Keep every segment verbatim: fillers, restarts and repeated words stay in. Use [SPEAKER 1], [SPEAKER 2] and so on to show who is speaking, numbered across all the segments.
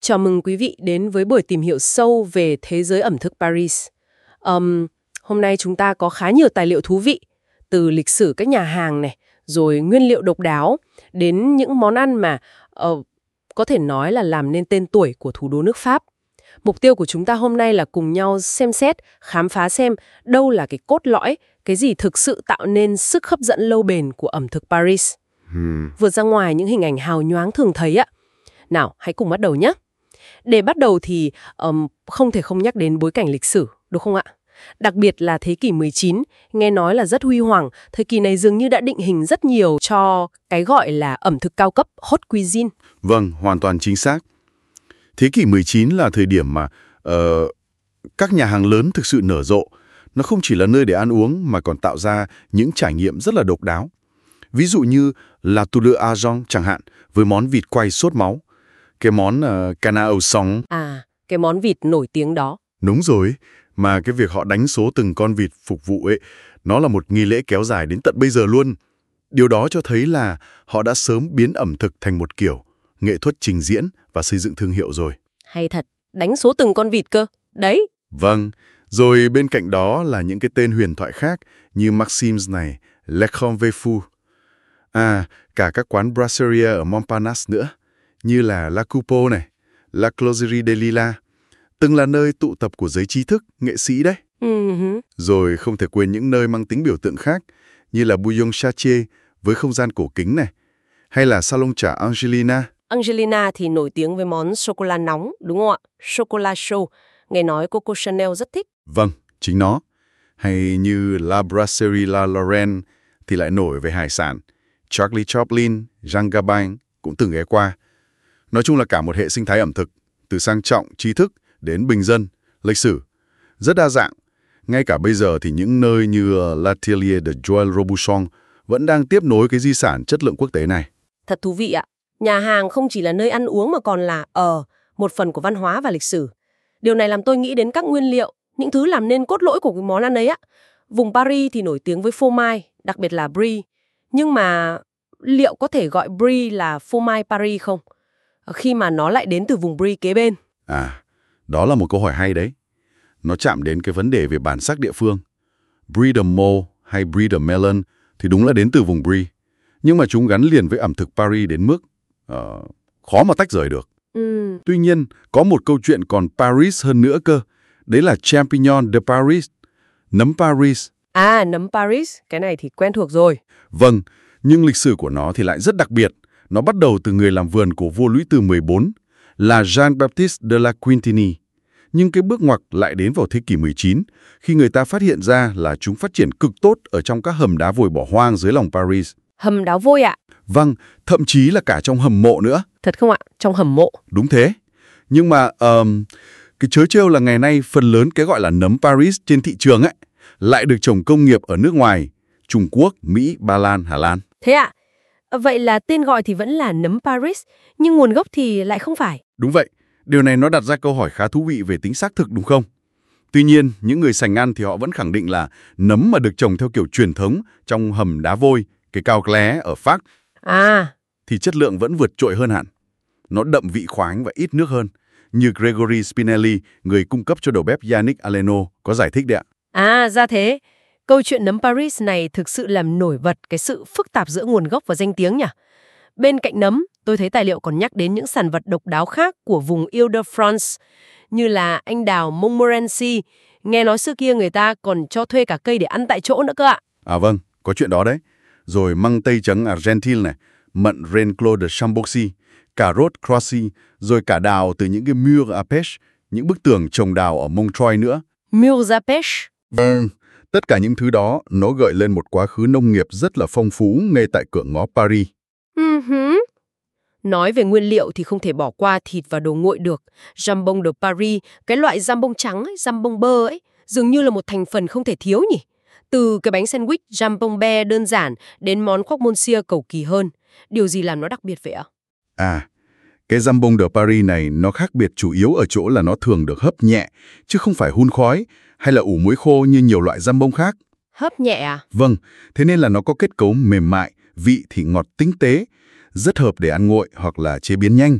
[SPEAKER 1] Chào mừng quý vị đến với buổi tìm hiểu sâu về thế giới ẩm thực Paris. Um, hôm nay chúng ta có khá nhiều tài liệu thú vị, từ lịch sử các nhà hàng này, rồi nguyên liệu độc đáo, đến những món ăn mà uh, có thể nói là làm nên tên tuổi của thủ đô nước Pháp. Mục tiêu của chúng ta hôm nay là cùng nhau xem xét, khám phá xem đâu là cái cốt lõi, cái gì thực sự tạo nên sức hấp dẫn lâu bền của ẩm thực Paris.
[SPEAKER 2] Hmm.
[SPEAKER 1] Vượt ra ngoài những hình ảnh hào nhoáng thường thấy ạ. Nào, hãy cùng bắt đầu nhé. Để bắt đầu thì um, không thể không nhắc đến bối cảnh lịch sử, đúng không ạ? Đặc biệt là thế kỷ mười chín, nghe nói là rất huy hoàng, thời kỳ này dường như đã định hình rất nhiều cho cái gọi là ẩm thực cao cấp, haute cuisine.
[SPEAKER 2] Vâng, hoàn toàn chính xác. Thế kỷ mười chín là thời điểm mà uh, các nhà hàng lớn thực sự nở rộ. Nó không chỉ là nơi để ăn uống mà còn tạo ra những trải nghiệm rất là độc đáo. Ví dụ như La Tour de Argent chẳng hạn, với món vịt quay sốt máu. Cái món uh, Canard au sang.
[SPEAKER 1] À, cái món vịt nổi tiếng đó.
[SPEAKER 2] Đúng rồi, mà cái việc họ đánh số từng con vịt phục vụ ấy, nó là một nghi lễ kéo dài đến tận bây giờ luôn. Điều đó cho thấy là họ đã sớm biến ẩm thực thành một kiểu nghệ thuật trình diễn và xây dựng thương hiệu rồi.
[SPEAKER 1] Hay thật, đánh số từng con vịt cơ. Đấy.
[SPEAKER 2] Vâng, rồi bên cạnh đó là những cái tên huyền thoại khác như Maxim's này, Le Convent Fou. À, cả các quán brasserie ở Montparnasse nữa, như là La Coupeau này, La Closerie des Lilas, từng là nơi tụ tập của giới trí thức, nghệ sĩ đấy.
[SPEAKER 1] Uh-huh.
[SPEAKER 2] Rồi không thể quên những nơi mang tính biểu tượng khác, như là Bouillon Chartier với không gian cổ kính này, hay là Salon trà Angelina.
[SPEAKER 1] Angelina thì nổi tiếng với món sô-cô-la nóng, đúng không ạ? Chocolat chaud, nghe nói Coco Chanel rất thích.
[SPEAKER 2] Vâng, chính nó. Hay như La Brasserie La Lorraine thì lại nổi về hải sản. Charlie Chaplin, Jean Gabin cũng từng ghé qua. Nói chung là cả một hệ sinh thái ẩm thực, từ sang trọng, trí thức đến bình dân, lịch sử, rất đa dạng. Ngay cả bây giờ thì những nơi như L'Atelier de Joël Robuchon vẫn đang tiếp nối cái di sản chất lượng quốc tế này.
[SPEAKER 1] Thật thú vị ạ. Nhà hàng không chỉ là nơi ăn uống mà còn là ở một phần của văn hóa và lịch sử. Điều này làm tôi nghĩ đến các nguyên liệu, những thứ làm nên cốt lõi của cái món ăn ấy á. Vùng Paris thì nổi tiếng với phô mai, đặc biệt là brie. Nhưng mà liệu có thể gọi brie là phô mai Paris không? Khi mà nó lại đến từ vùng brie kế bên.
[SPEAKER 2] À, đó là một câu hỏi hay đấy. Nó chạm đến cái vấn đề về bản sắc địa phương. Brie de Meaux hay brie de Melun thì đúng là đến từ vùng brie. Nhưng mà chúng gắn liền với ẩm thực Paris đến mức uh, khó mà tách rời được.
[SPEAKER 1] Ừ.
[SPEAKER 2] Tuy nhiên, có một câu chuyện còn Paris hơn nữa cơ. Đấy là Champignon de Paris, nấm Paris.
[SPEAKER 1] À, nấm Paris, cái này thì quen thuộc rồi.
[SPEAKER 2] Vâng, nhưng lịch sử của nó thì lại rất đặc biệt. Nó bắt đầu từ người làm vườn của vua Lũy Từ mười bốn, là Jean-Baptiste de la Quintinie. Nhưng cái bước ngoặt lại đến vào thế kỷ mười chín, khi người ta phát hiện ra là chúng phát triển cực tốt ở trong các hầm đá vôi bỏ hoang dưới lòng Paris.
[SPEAKER 1] Hầm đá vôi ạ?
[SPEAKER 2] Vâng, thậm chí là cả trong hầm mộ nữa.
[SPEAKER 1] Thật không ạ? Trong hầm mộ?
[SPEAKER 2] Đúng thế. Nhưng mà um, cái trớ trêu là ngày nay phần lớn cái gọi là nấm Paris trên thị trường ấy lại được trồng công nghiệp ở nước ngoài, Trung Quốc, Mỹ, Ba Lan, Hà Lan.
[SPEAKER 1] Thế ạ? Vậy là tên gọi thì vẫn là nấm Paris, nhưng nguồn gốc thì lại không phải.
[SPEAKER 2] Đúng vậy. Điều này nó đặt ra câu hỏi khá thú vị về tính xác thực đúng không? Tuy nhiên, những người sành ăn thì họ vẫn khẳng định là nấm mà được trồng theo kiểu truyền thống trong hầm đá vôi, cái cao Clé ở Pháp,
[SPEAKER 1] À,
[SPEAKER 2] thì chất lượng vẫn vượt trội hơn hẳn. Nó đậm vị khoáng và ít nước hơn, như Gregory Spinelli, người cung cấp cho đầu bếp Yannick Aleno, có giải thích đấy ạ.
[SPEAKER 1] à ra thế. Câu chuyện nấm Paris này thực sự làm nổi bật cái sự phức tạp giữa nguồn gốc và danh tiếng nhỉ? Bên cạnh nấm, tôi thấy tài liệu còn nhắc đến những sản vật độc đáo khác của vùng Ile-de-France, như là anh đào Montmorency. Nghe nói xưa kia người ta còn cho thuê cả cây để ăn tại chỗ nữa cơ ạ.
[SPEAKER 2] À vâng, có chuyện đó đấy. Rồi măng tây trắng Argentine này, mận Renclos de Chamboxy, cà rốt Croissy, rồi cả đào từ những cái murs à pêche, những bức tường trồng đào ở Montreuil nữa.
[SPEAKER 1] Murs à pêche?
[SPEAKER 2] Vâng, tất cả những thứ đó nó gợi lên một quá khứ nông nghiệp rất là phong phú ngay tại cửa ngõ Paris.
[SPEAKER 1] Uh-huh. Nói về nguyên liệu thì không thể bỏ qua thịt và đồ nguội được. Jambon de Paris, cái loại jambon trắng ấy, jambon bơ ấy, dường như là một thành phần không thể thiếu nhỉ? Từ cái bánh sandwich jambon beurre đơn giản đến món croque monsieur cầu kỳ hơn. Điều gì làm nó đặc biệt vậy ạ?
[SPEAKER 2] À, cái jambon de Paris này nó khác biệt chủ yếu ở chỗ là nó thường được hấp nhẹ, chứ không phải hun khói hay là ủ muối khô như nhiều loại jambon khác.
[SPEAKER 1] Hấp nhẹ à?
[SPEAKER 2] Vâng, thế nên là nó có kết cấu mềm mại, vị thì ngọt tinh tế, rất hợp để ăn nguội hoặc là chế biến nhanh.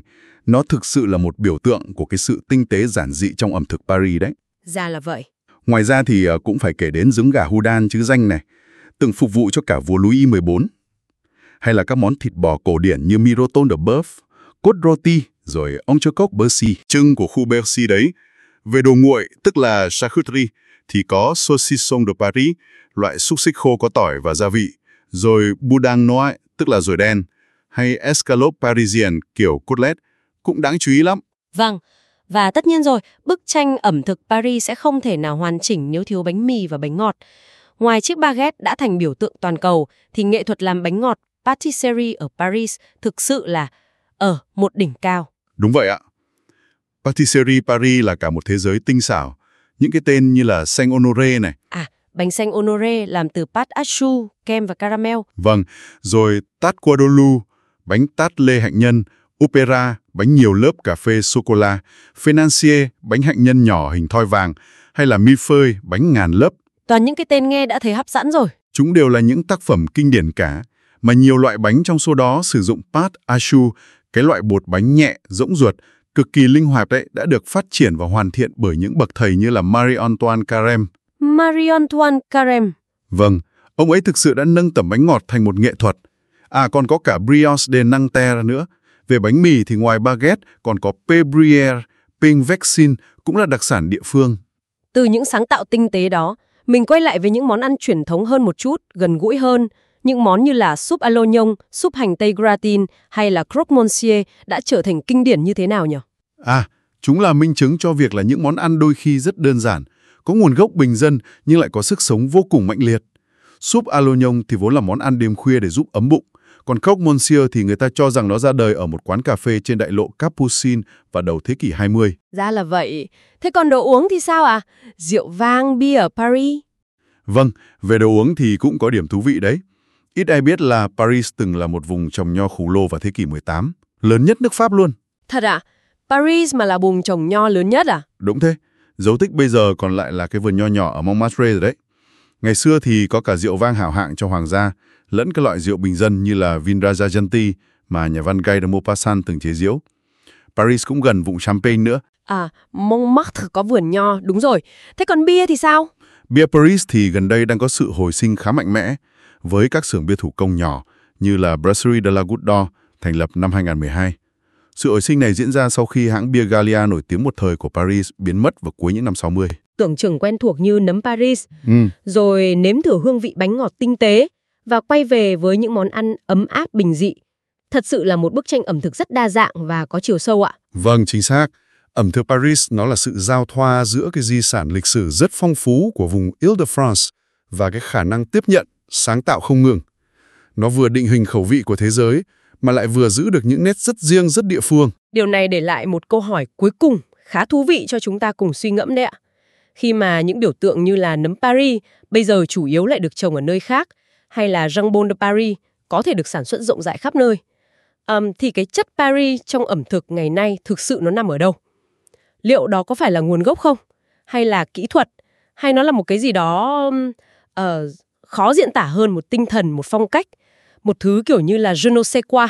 [SPEAKER 2] Nó thực sự là một biểu tượng của cái sự tinh tế giản dị trong ẩm thực Paris đấy.
[SPEAKER 1] Ra là vậy.
[SPEAKER 2] Ngoài ra thì cũng phải kể đến trứng gà Houdan chứ danh này, từng phục vụ cho cả vua Louis mười bốn. Hay là các món thịt bò cổ điển như miroton de bœuf, côte rôti, rồi entrecôte Bercy, trưng của khu Bercy đấy. Về đồ nguội, tức là charcuterie, thì có saucisson de Paris, loại xúc xích khô có tỏi và gia vị, rồi boudin noir, tức là dồi đen, hay escalope parisienne kiểu cutlet, cũng đáng chú ý lắm.
[SPEAKER 1] Vâng, và tất nhiên rồi, bức tranh ẩm thực Paris sẽ không thể nào hoàn chỉnh nếu thiếu bánh mì và bánh ngọt. Ngoài chiếc baguette đã thành biểu tượng toàn cầu, thì nghệ thuật làm bánh ngọt patisserie ở Paris thực sự là ở một đỉnh cao.
[SPEAKER 2] Đúng vậy ạ. Patisserie Paris là cả một thế giới tinh xảo. Những cái tên như là Saint Honoré này.
[SPEAKER 1] À, bánh Saint Honoré làm từ pâte à choux, kem và caramel.
[SPEAKER 2] Vâng, rồi tarte Guadalupe, bánh tart lê hạnh nhân, opéra, bánh nhiều lớp cà phê sô-cô-la, financier, bánh hạnh nhân nhỏ hình thoi vàng, hay là millefeuille, bánh ngàn lớp.
[SPEAKER 1] Toàn những cái tên nghe đã thấy hấp dẫn rồi.
[SPEAKER 2] Chúng đều là những tác phẩm kinh điển cả, mà nhiều loại bánh trong số đó sử dụng pâte à choux, cái loại bột bánh nhẹ, rỗng ruột, cực kỳ linh hoạt đấy, đã được phát triển và hoàn thiện bởi những bậc thầy như là Marie-Antoine Carême.
[SPEAKER 1] Marie-Antoine Carême.
[SPEAKER 2] Vâng, ông ấy thực sự đã nâng tầm bánh ngọt thành một nghệ thuật. À, còn có cả brioche de Nanterre nữa. Về bánh mì thì ngoài baguette còn có pain gruyère, pain vexin cũng là đặc sản địa phương.
[SPEAKER 1] Từ những sáng tạo tinh tế đó, mình quay lại với những món ăn truyền thống hơn một chút, gần gũi hơn. Những món như là súp à l'oignon, súp hành tây gratin hay là croque monsieur đã trở thành kinh điển như thế nào nhỉ?
[SPEAKER 2] À, chúng là minh chứng cho việc là những món ăn đôi khi rất đơn giản, có nguồn gốc bình dân nhưng lại có sức sống vô cùng mạnh liệt. Súp à l'oignon thì vốn là món ăn đêm khuya để giúp ấm bụng, còn croque monsieur thì người ta cho rằng nó ra đời ở một quán cà phê trên đại lộ Capucine vào đầu thế kỷ hai mươi.
[SPEAKER 1] Ra là vậy. Thế còn đồ uống thì sao à? Rượu vang, bia ở Paris?
[SPEAKER 2] Vâng, về đồ uống thì cũng có điểm thú vị đấy. Ít ai biết là Paris từng là một vùng trồng nho khổng lồ vào thế kỷ mười tám, lớn nhất nước Pháp luôn.
[SPEAKER 1] Thật à? Paris mà là vùng trồng nho lớn nhất à?
[SPEAKER 2] Đúng thế. Dấu tích bây giờ còn lại là cái vườn nho nhỏ ở Montmartre rồi đấy. Ngày xưa thì có cả rượu vang hảo hạng cho hoàng gia, lẫn các loại rượu bình dân như là Vin Rajagenti mà nhà văn Guy de Maupassant từng chế giễu. Paris cũng gần vùng Champagne nữa.
[SPEAKER 1] À, Montmartre có vườn nho, đúng rồi. Thế còn bia thì sao?
[SPEAKER 2] Bia Paris thì gần đây đang có sự hồi sinh khá mạnh mẽ, với các xưởng bia thủ công nhỏ như là Brasserie de la Goutte d'Or thành lập năm hai không một hai. Sự hồi sinh này diễn ra sau khi hãng bia Gallia nổi tiếng một thời của Paris biến mất vào cuối những năm sáu mươi.
[SPEAKER 1] Tưởng chừng quen thuộc như nấm Paris,
[SPEAKER 2] Ừ.
[SPEAKER 1] rồi nếm thử hương vị bánh ngọt tinh tế và quay về với những món ăn ấm áp bình dị. Thật sự là một bức tranh ẩm thực rất đa dạng và có chiều sâu ạ.
[SPEAKER 2] Vâng, chính xác. Ẩm thực Paris nó là sự giao thoa giữa cái di sản lịch sử rất phong phú của vùng Île-de-France và cái khả năng tiếp nhận, sáng tạo không ngừng. Nó vừa định hình khẩu vị của thế giới mà lại vừa giữ được những nét rất riêng, rất địa phương.
[SPEAKER 1] Điều này để lại một câu hỏi cuối cùng khá thú vị cho chúng ta cùng suy ngẫm đấy ạ. Khi mà những biểu tượng như là nấm Paris bây giờ chủ yếu lại được trồng ở nơi khác, hay là jambon de Paris có thể được sản xuất rộng rãi khắp nơi, um, thì cái chất Paris trong ẩm thực ngày nay thực sự nó nằm ở đâu? Liệu đó có phải là nguồn gốc không? Hay là kỹ thuật? Hay nó là một cái gì đó uh, khó diễn tả hơn, một tinh thần, một phong cách, một thứ kiểu như là je ne sais quoi?